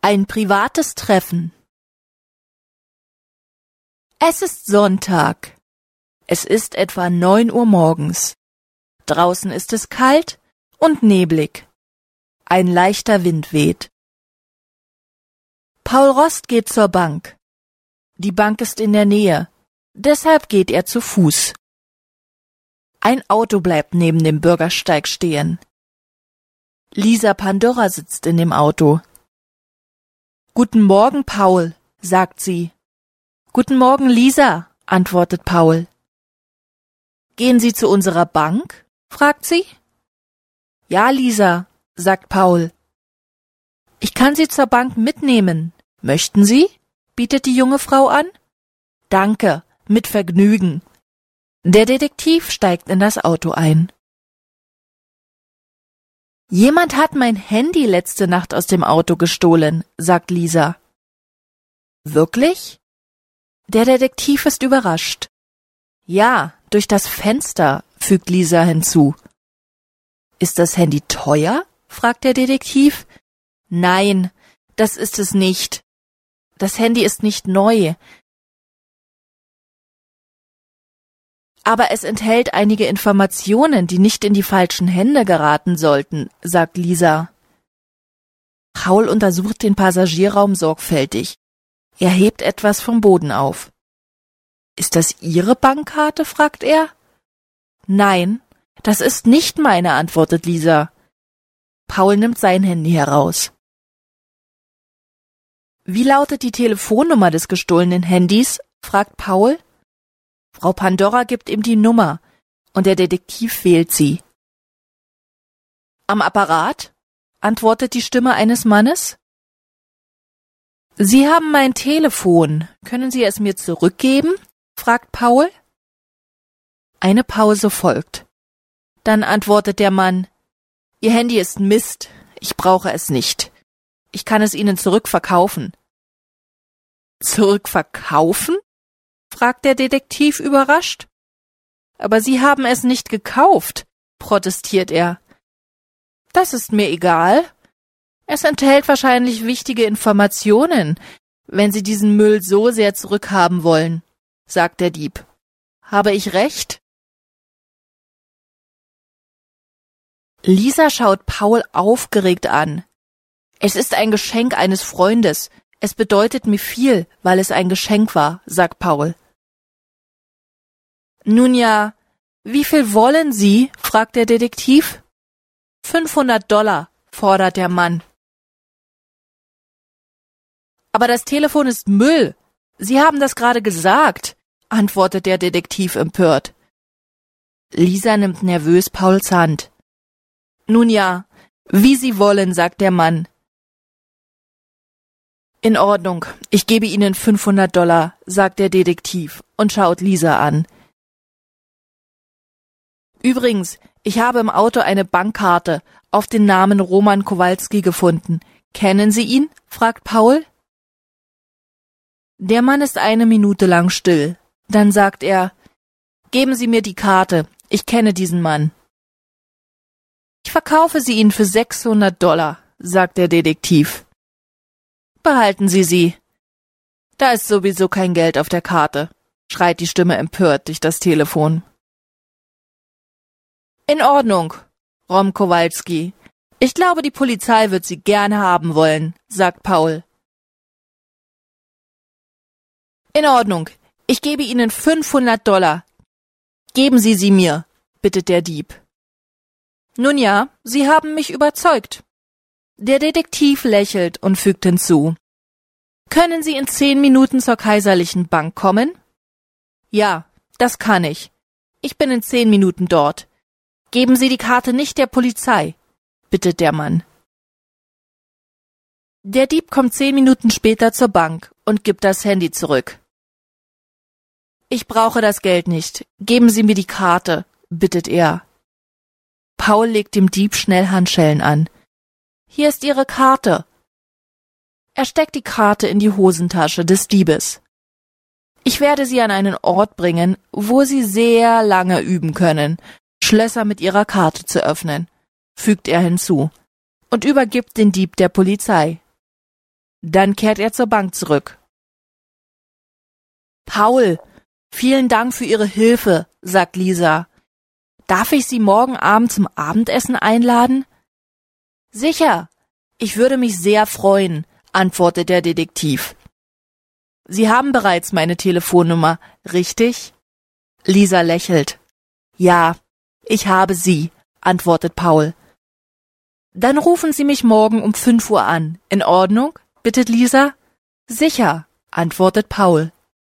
Ein privates Treffen. Es ist Sonntag. Es ist etwa 9 Uhr morgens. Draußen ist es kalt und neblig. Ein leichter Wind weht. Paul Rost geht zur Bank. Die Bank ist in der Nähe, deshalb geht er zu Fuß. Ein Auto bleibt neben dem Bürgersteig stehen. Lisa Pandora sitzt in dem Auto. »Guten Morgen, Paul«, sagt sie. »Guten Morgen, Lisa«, antwortet Paul. »Gehen Sie zu unserer Bank?«, fragt sie. »Ja, Lisa«, sagt Paul. »Ich kann Sie zur Bank mitnehmen. Möchten Sie?«, bietet die junge Frau an. »Danke, mit Vergnügen.« Der Detektiv steigt in das Auto ein. »Jemand hat mein Handy letzte Nacht aus dem Auto gestohlen«, sagt Lisa. »Wirklich?« Der Detektiv ist überrascht. »Ja, durch das Fenster«, fügt Lisa hinzu. »Ist das Handy teuer?«, fragt der Detektiv. »Nein, das ist es nicht. Das Handy ist nicht neu. Aber es enthält einige Informationen, die nicht in die falschen Hände geraten sollten«, sagt Lisa. Paul untersucht den Passagierraum sorgfältig. Er hebt etwas vom Boden auf. »Ist das Ihre Bankkarte?«, fragt er. »Nein, das ist nicht meine«, antwortet Lisa. Paul nimmt sein Handy heraus. »Wie lautet die Telefonnummer des gestohlenen Handys?«, fragt Paul. Frau Pandora gibt ihm die Nummer, und der Detektiv wählt sie. »Am Apparat?«, antwortet die Stimme eines Mannes. »Sie haben mein Telefon. Können Sie es mir zurückgeben?«, fragt Paul. Eine Pause folgt. Dann antwortet der Mann: »Ihr Handy ist Mist. Ich brauche es nicht. Ich kann es Ihnen zurückverkaufen.« »Zurückverkaufen?«, fragt der Detektiv überrascht. »Aber Sie haben es nicht gekauft«, protestiert er. »Das ist mir egal. Es enthält wahrscheinlich wichtige Informationen, wenn Sie diesen Müll so sehr zurückhaben wollen«, sagt der Dieb. »Habe ich recht?« Lisa schaut Paul aufgeregt an. »Es ist ein Geschenk eines Freundes. Es bedeutet mir viel, weil es ein Geschenk war«, sagt Paul. »Nun ja, wie viel wollen Sie?«, fragt der Detektiv. $500, fordert der Mann. »Aber das Telefon ist Müll. Sie haben das gerade gesagt«, antwortet der Detektiv empört. Lisa nimmt nervös Pauls Hand. »Nun ja, wie Sie wollen«, sagt der Mann. »In Ordnung, ich gebe Ihnen $500, sagt der Detektiv und schaut Lisa an. »Übrigens, ich habe im Auto eine Bankkarte auf den Namen Roman Kowalski gefunden. Kennen Sie ihn?«, fragt Paul. Der Mann ist eine Minute lang still. Dann sagt er: »Geben Sie mir die Karte, ich kenne diesen Mann.« »Ich verkaufe sie Ihnen für $600, sagt der Detektiv. »Behalten Sie sie. Da ist sowieso kein Geld auf der Karte«, schreit die Stimme empört durch das Telefon. »In Ordnung, Rom Kowalski. Ich glaube, die Polizei wird Sie gerne haben wollen«, sagt Paul. »In Ordnung, ich gebe Ihnen $500. Geben Sie sie mir«, bittet der Dieb. »Nun ja, Sie haben mich überzeugt.« Der Detektiv lächelt und fügt hinzu: »Können Sie in 10 Minuten zur Kaiserlichen Bank kommen?« »Ja, das kann ich. Ich bin in 10 Minuten dort. Geben Sie die Karte nicht der Polizei«, bittet der Mann. Der Dieb kommt 10 Minuten später zur Bank und gibt das Handy zurück. »Ich brauche das Geld nicht. Geben Sie mir die Karte«, bittet er. Paul legt dem Dieb schnell Handschellen an. »Hier ist Ihre Karte.« Er steckt die Karte in die Hosentasche des Diebes. »Ich werde Sie an einen Ort bringen, wo Sie sehr lange üben können, Schlösser mit Ihrer Karte zu öffnen«, fügt er hinzu und übergibt den Dieb der Polizei. Dann kehrt er zur Bank zurück. Paul, vielen Dank für Ihre Hilfe, sagt Lisa. Darf ich Sie morgen Abend zum Abendessen einladen? Sicher, ich würde mich sehr freuen, antwortet der Detektiv. Sie haben bereits meine Telefonnummer, richtig? Lisa lächelt. Ja, ich habe sie, antwortet Paul. Dann rufen Sie mich morgen um 5 Uhr an. In Ordnung? Bittet Lisa. Sicher, antwortet Paul.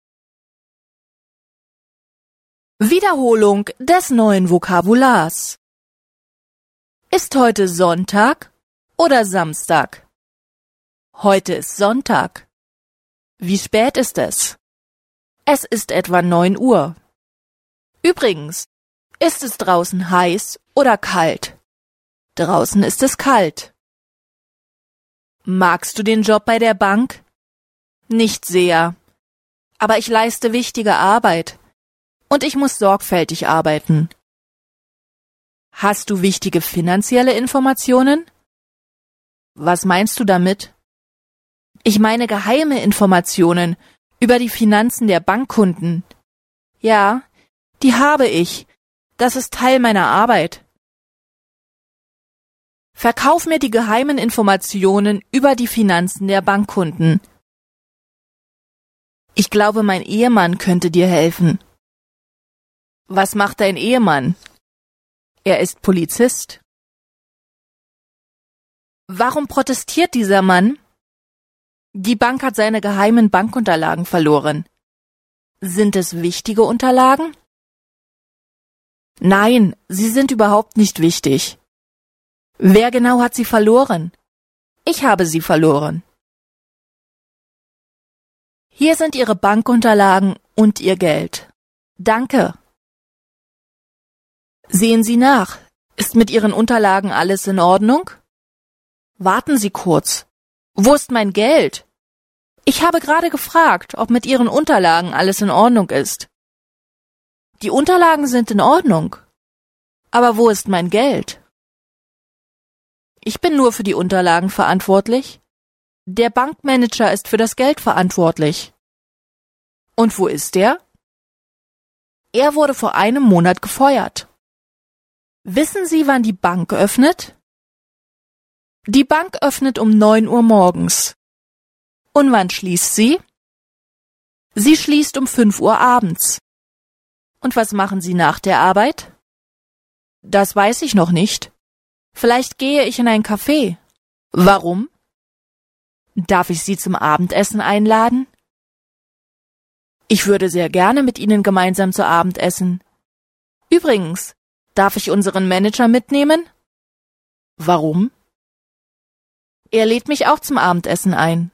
Wiederholung des neuen Vokabulars. Ist heute Sonntag oder Samstag? Heute ist Sonntag. Wie spät ist es? Es ist etwa 9 Uhr. Übrigens, ist es draußen heiß oder kalt? Draußen ist es kalt. Magst du den Job bei der Bank? Nicht sehr. Aber ich leiste wichtige Arbeit. Und ich muss sorgfältig arbeiten. Hast du wichtige finanzielle Informationen? Was meinst du damit? Ich meine geheime Informationen über die Finanzen der Bankkunden. Ja, die habe ich. Das ist Teil meiner Arbeit. Verkauf mir die geheimen Informationen über die Finanzen der Bankkunden. Ich glaube, mein Ehemann könnte dir helfen. Was macht dein Ehemann? Er ist Polizist. Warum protestiert dieser Mann? Die Bank hat seine geheimen Bankunterlagen verloren. Sind es wichtige Unterlagen? Nein, sie sind überhaupt nicht wichtig. Wer genau hat sie verloren? Ich habe sie verloren. Hier sind Ihre Bankunterlagen und Ihr Geld. Danke. Sehen Sie nach. Ist mit Ihren Unterlagen alles in Ordnung? Warten Sie kurz. Wo ist mein Geld? Ich habe gerade gefragt, ob mit Ihren Unterlagen alles in Ordnung ist. Die Unterlagen sind in Ordnung. Aber wo ist mein Geld? Ich bin nur für die Unterlagen verantwortlich. Der Bankmanager ist für das Geld verantwortlich. Und wo ist er? Er wurde vor einem Monat gefeuert. Wissen Sie, wann die Bank öffnet? Die Bank öffnet um 9 Uhr morgens. Und wann schließt sie? Sie schließt um 5 Uhr abends. Und was machen Sie nach der Arbeit? Das weiß ich noch nicht. Vielleicht gehe ich in ein Café. Warum? Darf ich Sie zum Abendessen einladen? Ich würde sehr gerne mit Ihnen gemeinsam zu Abend essen. Übrigens, darf ich unseren Manager mitnehmen? Warum? Er lädt mich auch zum Abendessen ein.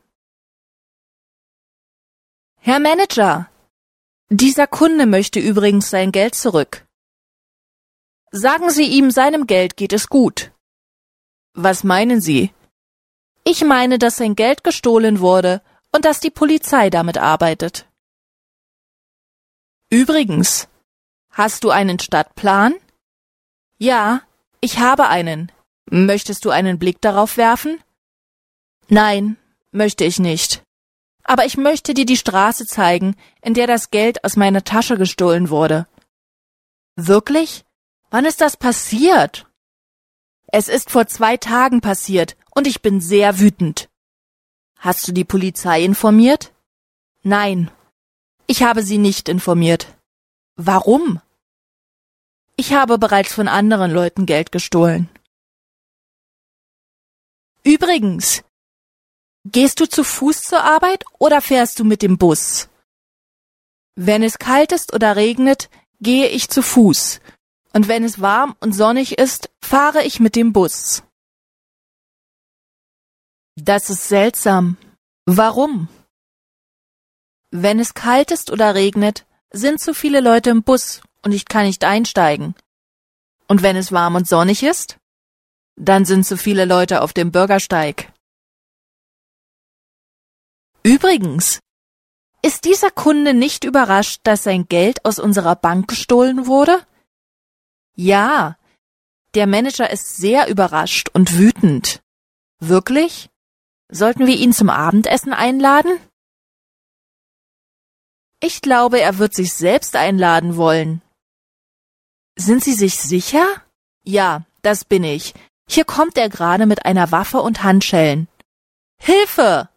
Herr Manager, dieser Kunde möchte übrigens sein Geld zurück. Sagen Sie ihm, seinem Geld geht es gut. Was meinen Sie? Ich meine, dass sein Geld gestohlen wurde und dass die Polizei damit arbeitet. Übrigens, hast du einen Stadtplan? Ja, ich habe einen. Möchtest du einen Blick darauf werfen? Nein, möchte ich nicht. Aber ich möchte dir die Straße zeigen, in der das Geld aus meiner Tasche gestohlen wurde. Wirklich? Wann ist das passiert? Es ist vor 2 Tagen passiert und ich bin sehr wütend. Hast du die Polizei informiert? Nein, ich habe sie nicht informiert. Warum? Ich habe bereits von anderen Leuten Geld gestohlen. Übrigens, gehst du zu Fuß zur Arbeit oder fährst du mit dem Bus? Wenn es kalt ist oder regnet, gehe ich zu Fuß. Und wenn es warm und sonnig ist, fahre ich mit dem Bus. Das ist seltsam. Warum? Wenn es kalt ist oder regnet, sind zu viele Leute im Bus und ich kann nicht einsteigen. Und wenn es warm und sonnig ist, dann sind zu viele Leute auf dem Bürgersteig. Übrigens, ist dieser Kunde nicht überrascht, dass sein Geld aus unserer Bank gestohlen wurde? Ja, der Manager ist sehr überrascht und wütend. Wirklich? Sollten wir ihn zum Abendessen einladen? Ich glaube, er wird sich selbst einladen wollen. Sind Sie sich sicher? Ja, das bin ich. Hier kommt er gerade mit einer Waffe und Handschellen. Hilfe!